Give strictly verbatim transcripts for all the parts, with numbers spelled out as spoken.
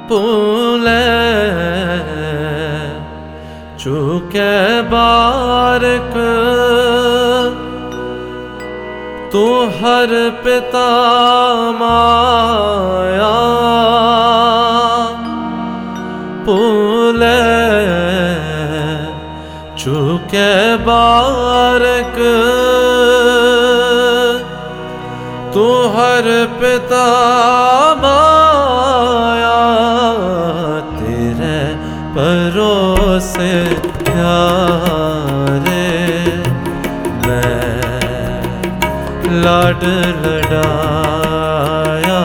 पूले चुके बारक तू हर पिता माया पूले चुके बारक तू हर पिता माया तेरे परोसे प्यारे मैं लाड लड़ाया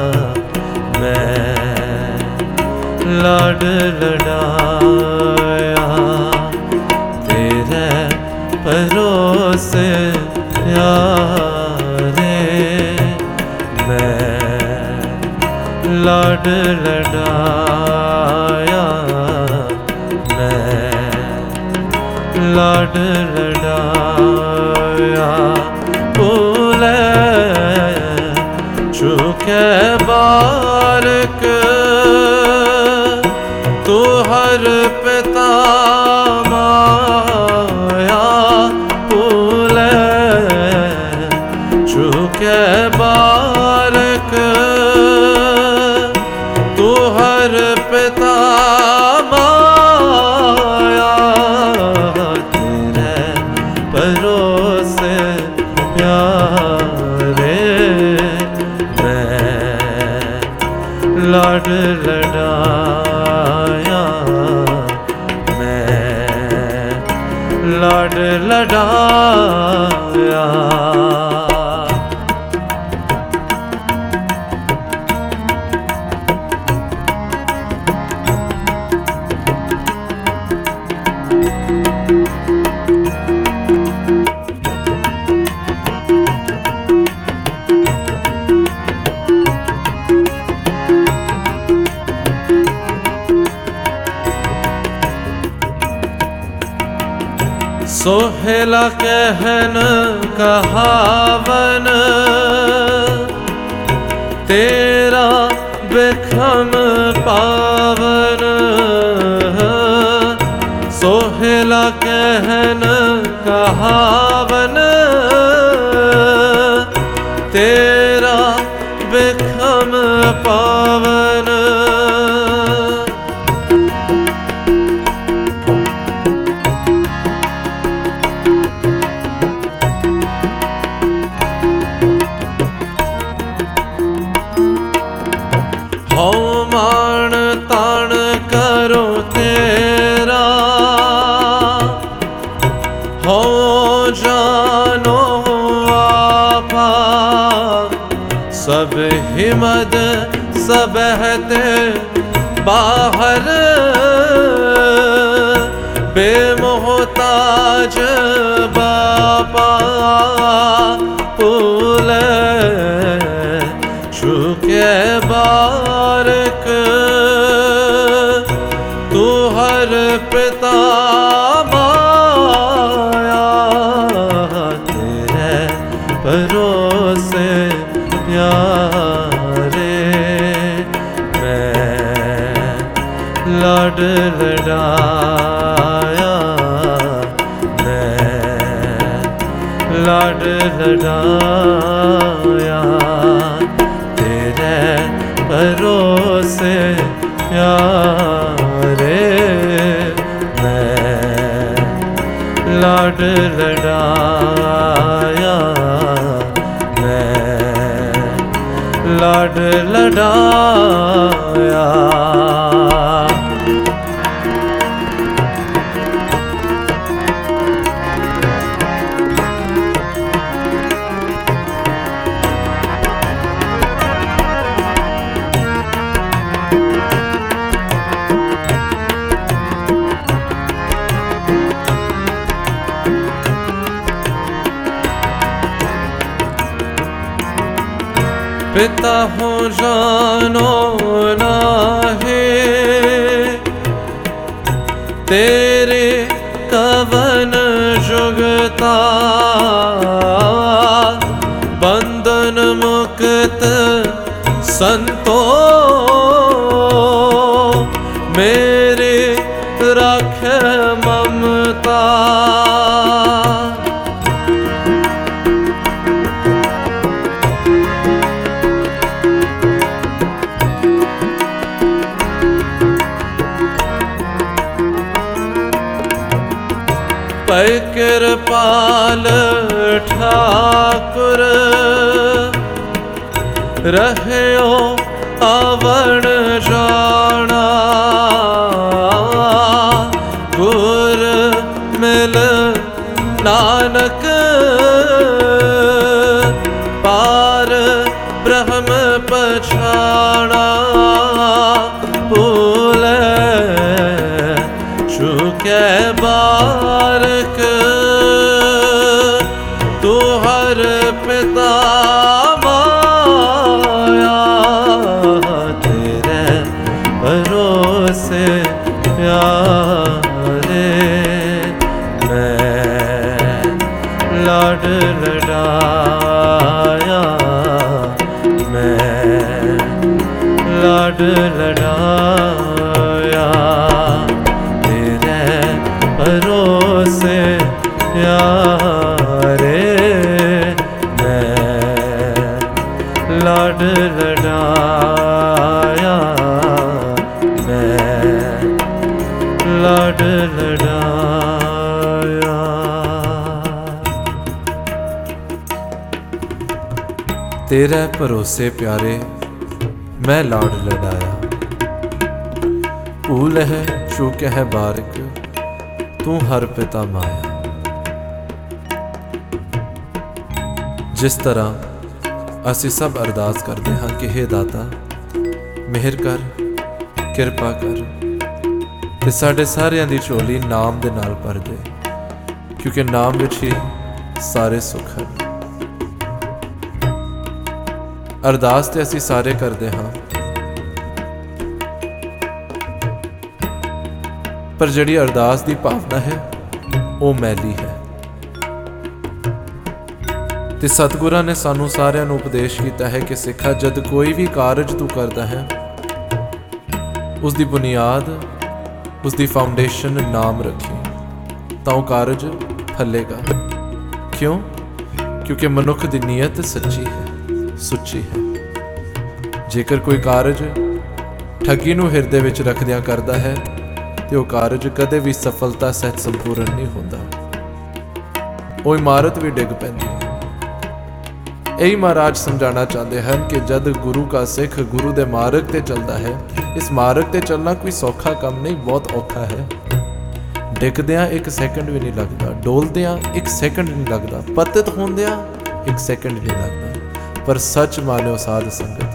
मैं लाड लड़ाया तेरे परोसे प्यारे मैं लाड लड़ाया मैं लाड लड़ाया पूले चुके बारक तू हर पिता माया पूले चुके बारक तू हर पिता माया तेरे परोसे प्यारे मैं लाड लड़ाया मैं लाड लड़ाया सोहेला कहन कहावन तेरा बिखम पावन सोहेला कहन कहावन तेरा बिखम पावन हो मान तान करो तेरा हो जानो आपा सब हिमद सब हते बाहर बेमोहताज बापा पूले चुके बारक तू हर पिता माया तेरे परोसे प्यारे मैं लाड लड़ाया मैं लाड लड़ाया तेरे परोसे प्यारे मैं लाड लड़ाया मैं लाड लड़ाया पिता हो जानो नाहे तेरे कवन जुगता बंधन मुक्त संतोष ਰਹਿਓ ਆਵਣ ਜਾਣਾ। ਗੁਰ ਮਿਲ ਨਾਨਕ ਪਾਰ ਬ੍ਰਹਮ ਪਛਾਣਾ। ਭੂਲੇ ਚੁਕੇ ਬਾਰਕ ਤੂੰ ਹਰ ਪਿਤਾ ਮਾਇਆ। ਤੇਰੇ ਭਰੋਸੇ ਪਿਆਰੇ ਮੈਂ ਲਾਡ ਲਡਾਇਆ। ਮੈਂ ਲਾਡ ਲਡਾਇਆ। ਤੇਰੇ ਭਰੋਸੇ ਪਿਆਰੇ ਮੈਂ ਲਾਡ ਲਡਾਇਆ। ਮੈਂ ਲਾਡ ਲਡਾਇਆ। ਤੇਰੇ ਭਰੋਸੇ ਪਿਆਰੇ ਮੈਂ ਲਾਡ ਲਡਾਇਆ। ਭੂਲ ਹੈ ਚੁੱਕ ਹੈ ਬਾਰਿਕ ਤੂੰ ਹਰ ਪਿਤਾ ਮਾਇਆ। ਜਿਸ ਤਰ੍ਹਾਂ ਅਸੀਂ ਸਭ ਅਰਦਾਸ ਕਰਦੇ ਹਾਂ ਕਿ ਹੇ ਦਾਤਾ ਮਿਹਰ ਕਰ, ਕਿਰਪਾ ਕਰ ਤੇ ਸਾਡੇ ਸਾਰਿਆਂ ਦੀ ਝੋਲੀ ਨਾਮ ਦੇ ਨਾਲ ਭਰ ਦੇ, ਕਿਉਂਕਿ ਨਾਮ ਵਿੱਚ ਹੀ ਸਾਰੇ ਸੁੱਖ ਹਨ। ਅਰਦਾਸ ਤੇ ਅਸੀਂ ਸਾਰੇ ਕਰਦੇ ਹਾਂ, ਪਰ ਜਿਹੜੀ ਅਰਦਾਸ ਦੀ ਭਾਵਨਾ ਹੈ ਉਹ ਮੈਲੀ ਹੈ। ਤੇ ਸਤਿਗੁਰਾਂ ਨੇ ਸਾਨੂੰ ਸਾਰਿਆਂ ਨੂੰ ਉਪਦੇਸ਼ ਕੀਤਾ ਹੈ ਕਿ ਸਿੱਖਾ ਜਦ ਕੋਈ ਵੀ ਕਾਰਜ ਤੂੰ ਕਰਦਾ ਹੈ ਉਸ ਦੀ ਬੁਨਿਆਦ, ਉਸ ਦੀ ਫਾਊਂਡੇਸ਼ਨ ਨਾਮ ਰੱਖੀ ਤਾਂ ਉਹ ਕਾਰਜ ਫਲੇਗਾ। ਕਿਉਂ? ਕਿਉਂਕਿ ਮਨੁੱਖ ਦੀ ਨੀਅਤ ਸੱਚੀ ਹੈ, ਸੁੱਚੀ ਹੈ। ਜੇਕਰ ਕੋਈ ਕਾਰਜ ਠੱਗੀ ਨੂੰ ਹਿਰਦੇ ਵਿੱਚ ਰੱਖਦਿਆਂ ਕਰਦਾ ਹੈ ਤੇ ਉਹ ਕਾਰਜ ਕਦੇ ਵੀ ਸਫਲਤਾ ਸਹਿਤ ਸੰਪੂਰਨ ਨਹੀਂ ਹੁੰਦਾ। ਉਹ ਇਮਾਰਤ ਵੀ ਡਿੱਗ ਪੈਂਦੀ ਹੈ। ਇਹੀ ਮਹਾਰਾਜ ਸਮਝਾਉਣਾ ਚਾਹੁੰਦੇ ਹਨ ਕਿ ਜਦ ਗੁਰੂ ਕਾ ਸਿੱਖ ਗੁਰੂ ਦੇ ਮਾਰਗ ਤੇ ਚੱਲਦਾ ਹੈ, ਇਸ ਮਾਰਗ ਤੇ ਚੱਲਣਾ ਕੋਈ ਸੌਖਾ ਕੰਮ ਨਹੀਂ, ਬਹੁਤ ਔਖਾ ਹੈ। ਡਿੱਗਦਿਆਂ ਇੱਕ ਸੈਕਿੰਡ ਵੀ ਨਹੀਂ ਲੱਗਦਾ, ਡੋਲਦਿਆਂ ਇੱਕ ਸੈਕਿੰਡ ਨਹੀਂ ਲੱਗਦਾ, ਪਤਿਤ ਹੁੰਦਿਆਂ ਇੱਕ ਸੈਕਿੰਡ ਨਹੀਂ ਲੱਗਦਾ। ਪਰ ਸੱਚ ਮਾਨਿਓ ਸਾਧ ਸੰਗਤ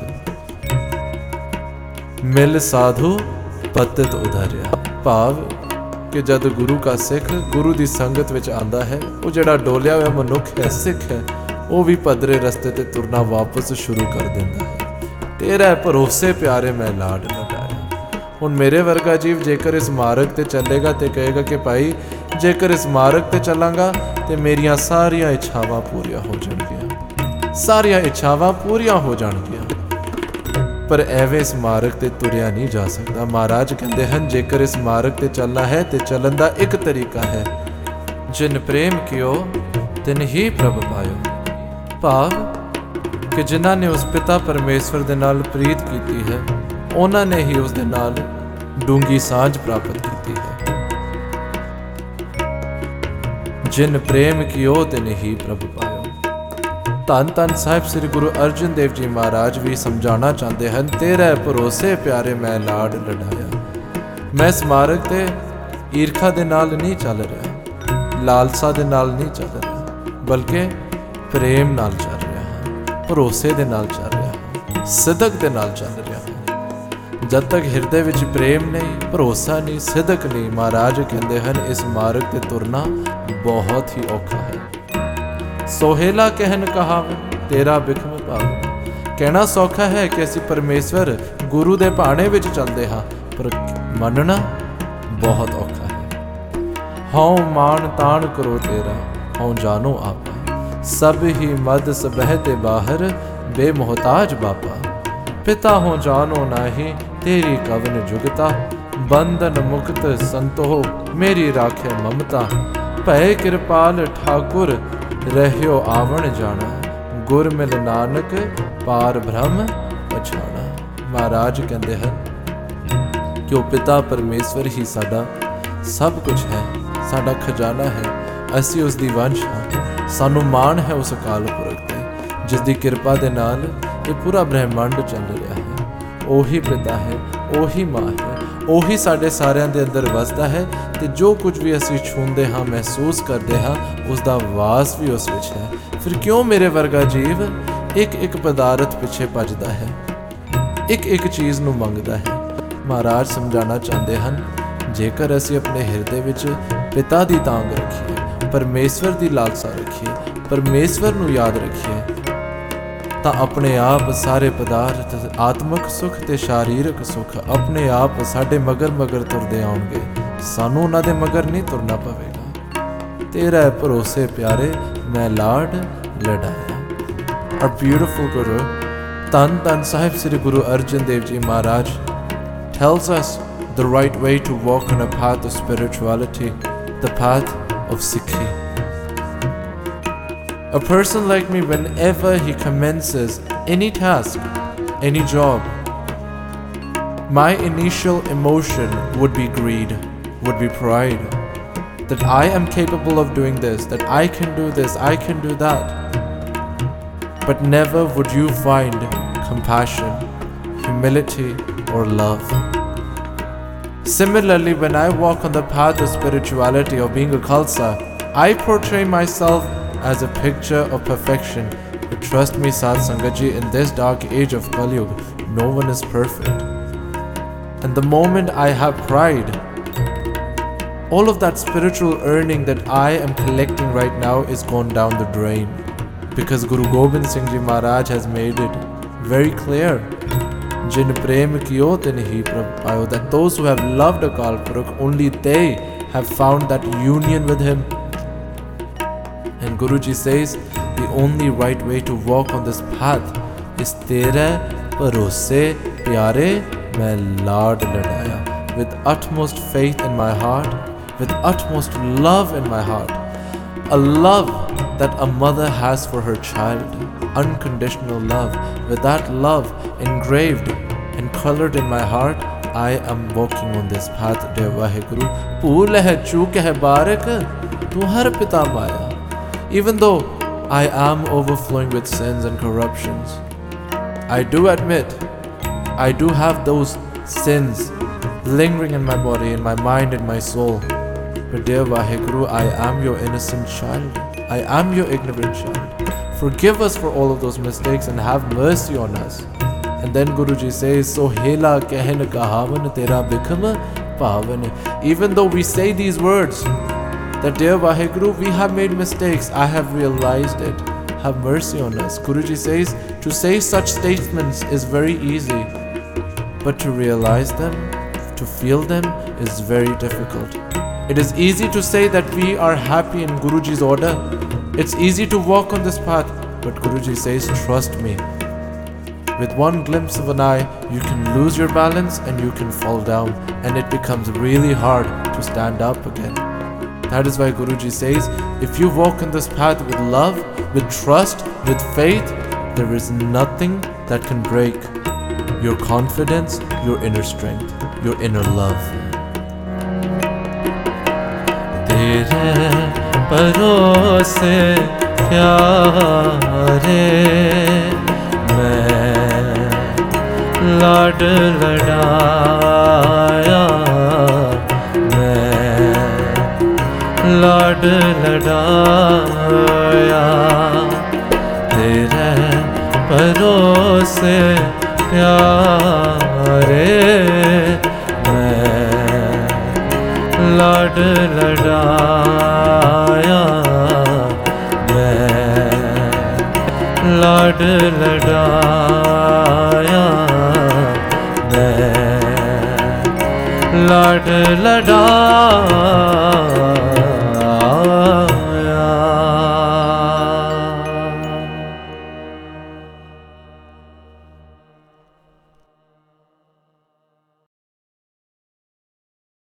ਮਿਲ ਸਾਧੂ ਪਤਿਤ ਉਧਾਰਿਆ। ਭਾਵ ਕਿ ਜਦ ਗੁਰੂ ਕਾ ਸਿੱਖ ਗੁਰੂ ਦੀ ਸੰਗਤ ਵਿੱਚ ਆਉਂਦਾ ਹੈ, ਉਹ ਜਿਹੜਾ ਡੋਲਿਆ ਹੋਇਆ ਮਨੁੱਖ ਹੈ, ਸਿੱਖ ਹੈ, ਉਹ ਵੀ ਪੱਧਰੇ ਰਸਤੇ ਤੇ ਤੁਰਨਾ ਵਾਪਸ ਸ਼ੁਰੂ ਕਰ ਦਿੰਦਾ ਹੈ। ਤੇਰਾ ਭਰੋਸੇ ਪਿਆਰੇ ਮੈਂ ਲਾਡ ਲਡਾਇਆ। ਹੁਣ ਮੇਰੇ ਵਰਗਾ ਜੀਵ ਜੇਕਰ ਇਸ ਮਾਰਗ ਤੇ ਚੱਲੇਗਾ ਤੇ ਕਹੇਗਾ ਕਿ ਭਾਈ ਜੇਕਰ ਇਸ ਮਾਰਗ ਤੇ ਚੱਲਾਂਗਾ ਤੇ ਮੇਰੀਆਂ ਸਾਰੀਆਂ ਇੱਛਾਵਾਂ ਪੂਰੀਆਂ ਹੋ ਜਾਣਗੀਆਂ, ਸਾਰੀਆਂ ਇੱਛਾਵਾਂ ਪੂਰੀਆਂ ਹੋ ਜਾਣਗੀਆਂ। ਪਰ ਐਵੇਂ ਇਸ ਮਾਰਗ ਤੇ ਤੁਰਿਆ ਨਹੀਂ ਜਾ ਸਕਦਾ। ਮਹਾਰਾਜ ਕਹਿੰਦੇ ਹਨ ਜੇਕਰ ਇਸ ਮਾਰਗ ਤੇ ਚੱਲਣਾ ਹੈ ਤੇ ਚੱਲਣ ਦਾ ਇੱਕ ਤਰੀਕਾ ਹੈ, ਜਿਨ ਪ੍ਰੇਮ ਕਿਓ ਤਿਨ ਹੀ ਪ੍ਰਭ ਪਾਇਓ। ਭਾਵ ਕਿ ਜਿਨ੍ਹਾਂ ਨੇ ਉਸ ਪਿਤਾ ਪਰਮੇਸ਼ਵਰ ਦੇ ਨਾਲ ਪ੍ਰੀਤ ਕੀਤੀ ਹੈ, ਉਹਨਾਂ ਨੇ ਹੀ ਉਸ ਦੇ ਨਾਲ ਡੂੰਗੀ ਸਾਂਝ ਪ੍ਰਾਪਤ ਕੀਤੀ ਹੈ। ਜਿਨ ਪ੍ਰੇਮ ਕਿਓ ਤਿਨ ਹੀ ਪ੍ਰਭ ਪਾਇਓ। ਧੰਨ ਧੰਨ ਸਾਹਿਬ ਸ੍ਰੀ ਗੁਰੂ ਅਰਜਨ ਦੇਵ ਜੀ ਮਹਾਰਾਜ ਵੀ ਸਮਝਾਉਣਾ ਚਾਹੁੰਦੇ ਹਨ, ਤੇਰੇ ਭਰੋਸੇ ਪਿਆਰੇ ਮੈਂ ਲਾਡ ਲਡਾਇਆ। ਮੈਂ ਇਸ ਮਾਰਗ ਤੇ ਈਰਖਾ ਦੇ ਨਾਲ ਨਹੀਂ ਚੱਲ ਰਿਹਾ, ਲਾਲਸਾ ਦੇ ਨਾਲ ਨਹੀਂ ਚੱਲ ਰਿਹਾ, ਬਲਕਿ ਪ੍ਰੇਮ ਨਾਲ ਚੱਲ ਰਿਹਾ ਹਾਂ, ਭਰੋਸੇ ਦੇ ਨਾਲ ਚੱਲ ਰਿਹਾ ਹਾਂ, ਸਿਦਕ ਦੇ ਨਾਲ ਚੱਲ ਰਿਹਾ ਹਾਂ। ਜਦ ਤੱਕ ਹਿਰਦੇ ਵਿੱਚ ਪ੍ਰੇਮ ਨਹੀਂ, ਭਰੋਸਾ ਨਹੀਂ, ਸਿਦਕ ਨਹੀਂ, ਮਹਾਰਾਜ ਕਹਿੰਦੇ ਹਨ ਇਸ ਮਾਰਗ ਤੇ ਤੁਰਨਾ ਬਹੁਤ ਹੀ ਔਖਾ ਹੈ। ਸੋਹੇਲਾ ਕਹਿਨ ਕਹਾਵ ਤੇਰਾ ਬਿਖਮ ਭਾਵ। ਕਹਿਣਾ ਸੌਖਾ ਹੈ ਕਿ ਅਸੀਂ ਪਰਮੇਸ਼ਵਰ ਗੁਰੂ ਦੇ ਭਾਣੇ ਵਿੱਚ ਚੱਲਦੇ ਹਾਂ, ਪਰ ਮੰਨਣਾ ਬਹੁਤ ਔਖਾ ਹੈ। ਹਉ ਮਾਨ ਤਾਣ ਕਰੋ ਤੇਰਾ, ਹਉ ਜਾਨੋ ਆਪਾ। ਸਭ ਹੀ ਮਦ ਸਬਹਿ ਤੇ ਬਾਹਰ, ਬੇਮੋਹਤਾਜ ਬਾਪਾ। ਪਿਤਾ ਹੋ ਜਾਨੋ ਨਾਹੀ, ਤੇਰੀ ਕਵਨ ਜੁਗਤਾ। ਬੰਧਨ ਮੁਕਤ ਸੰਤੋ, ਮੇਰੀ ਰਾਖੇ ਮਮਤਾ। ਭੈ ਕਿਰਪਾਲ ਠਾਕੁਰ, ਰਹਿਓ ਆਵਣ ਜਾਣਾ। ਗੁਰ ਮਿਲ ਨਾਨਕ, ਪਾਰ ਬ੍ਰਹਮ ਪਛਾਣਾ। ਮਹਾਰਾਜ ਕਹਿੰਦੇ ਹਨ ਕਿ ਉਹ ਪਿਤਾ ਪਰਮੇਸ਼ਵਰ ਹੀ ਸਾਡਾ ਸਭ ਕੁਝ ਹੈ, ਸਾਡਾ ਖਜ਼ਾਨਾ ਹੈ। ਅਸੀਂ ਉਸ ਦੀ ਵੰਸ਼ ਹਾਂ। ਸਾਨੂੰ ਮਾਣ ਹੈ ਉਸ ਅਕਾਲ ਪੁਰਖ ਤੇ, ਜਿਸ ਦੀ ਕਿਰਪਾ ਦੇ ਨਾਲ ਇਹ ਪੂਰਾ ਬ੍ਰਹਿਮੰਡ ਚੱਲ ਰਿਹਾ ਹੈ। ਉਹੀ ਪਿਤਾ ਹੈ, ਉਹੀ ਮਾਂ ਹੈ, ਉਹੀ ਸਾਡੇ ਸਾਰਿਆਂ ਦੇ ਅੰਦਰ ਵਸਦਾ ਹੈ ਤੇ ਜੋ ਕੁਝ ਵੀ ਅਸੀਂ ਛੂੰਹਦੇ ਹਾਂ, ਮਹਿਸੂਸ ਕਰਦੇ ਹਾਂ, ਉਸ ਦਾ ਵਾਸ ਵੀ ਉਸ ਵਿੱਚ ਹੈ। ਫਿਰ ਕਿਉਂ ਮੇਰੇ ਵਰਗਾ ਜੀਵ ਇੱਕ ਇੱਕ ਪਦਾਰਥ ਪਿੱਛੇ ਭੱਜਦਾ ਹੈ, ਇੱਕ ਇੱਕ ਚੀਜ਼ ਨੂੰ ਮੰਗਦਾ ਹੈ? ਮਹਾਰਾਜ ਸਮਝਾਉਣਾ ਚਾਹੁੰਦੇ ਹਨ, ਜੇਕਰ ਅਸੀਂ ਆਪਣੇ ਹਿਰਦੇ ਵਿੱਚ ਪਿਤਾ ਦੀ ਤਾਂਘ ਰੱਖੀਏ, ਪਰਮੇਸ਼ਵਰ ਦੀ ਲਾਲਸਾ ਰੱਖੀਏ, ਪਰਮੇਸ਼ਵਰ ਨੂੰ ਯਾਦ ਰੱਖੀਏ, ਤਾਂ ਆਪਣੇ ਆਪ ਸਾਰੇ ਪਦਾਰਥ, ਆਤਮਿਕ ਸੁੱਖ ਤੇ ਸ਼ਾਰੀਰਿਕ ਸੁੱਖ ਆਪਣੇ ਆਪ ਸਾਡੇ ਮਗਰ ਮਗਰ ਤੁਰਦੇ ਆਉਣਗੇ। ਸਾਨੂੰ ਉਹਨਾਂ ਦੇ ਮਗਰ ਨਹੀਂ ਤੁਰਨਾ ਪਵੇਗਾ। ਤੇਰਾ ਭਰੋਸੇ ਪਿਆਰੇ ਮੈਂ ਲਾਡ ਲਡਾਇਆ। Our beautiful Guru, ਧੰਨ ਧੰਨ ਸਾਹਿਬ ਸ੍ਰੀ ਗੁਰੂ ਅਰਜਨ ਦੇਵ ਜੀ ਮਹਾਰਾਜ tells us the right way to walk on a path of spirituality, the path of Sikhi. A person like me, whenever he commences any task, any job, my initial emotion would be greed, would be pride, that I am capable of doing this, that I can do this, I can do that. But never would you find compassion, humility, or love. Similarly, when I walk on the path of spirituality, of being a Khalsa, I portray myself as a picture of perfection. But trust me, Sadh Sangat Ji, in this dark age of Kali Yuga, no one is perfect. And the moment I have pride, all of that spiritual earning that I am collecting right now is gone down the drain. Because Guru Gobind Singh Ji Maharaj has made it very clear, Jin prem kiyo tin hi prabh payo, that those who have loved Akal Purukh, only they have found that union with him. And Guruji says the only right way to walk on this path is tere bharose pyare main laad ladaya, with utmost faith in my heart, with utmost love in my heart, a love that a mother has for her child, unconditional love. With that love engraved and colored in my heart, I am walking on this path. Dear Vaheguru, Pool hai chook hai barak, tu har pita maya. Even though I am overflowing with sins and corruptions, I do admit I do have those sins lingering in my body, in my mind, in my soul. But dear Vaheguru, I am your innocent child. I am your ignorant child. Forgive us for all of those mistakes and have mercy on us. And then Guruji says, So hela kehen kahavan tera bikham pavan. Even though we say these words, that dear Vaheguru, we have made mistakes, I have realized it. Have mercy on us. Guruji says, to say such statements is very easy, but to realize them, to feel them, is very difficult. It is easy to say that we are happy in Guruji's order. It's easy to walk on this path, but Guruji says, trust me. With one glimpse of an eye, you can lose your balance and you can fall down, and it becomes really hard to stand up again. That is why Guruji says, if you walk on this path with love, with trust, with faith, there is nothing that can break your confidence, your inner strength, your inner love. तेरे भरोसे प्यारे मैं लाड लडाया, मैं लाड लडाया। तेरे भरोसे प्यारे लाड लडाया, मैं लाड लडाया, मैं लाड लडाया।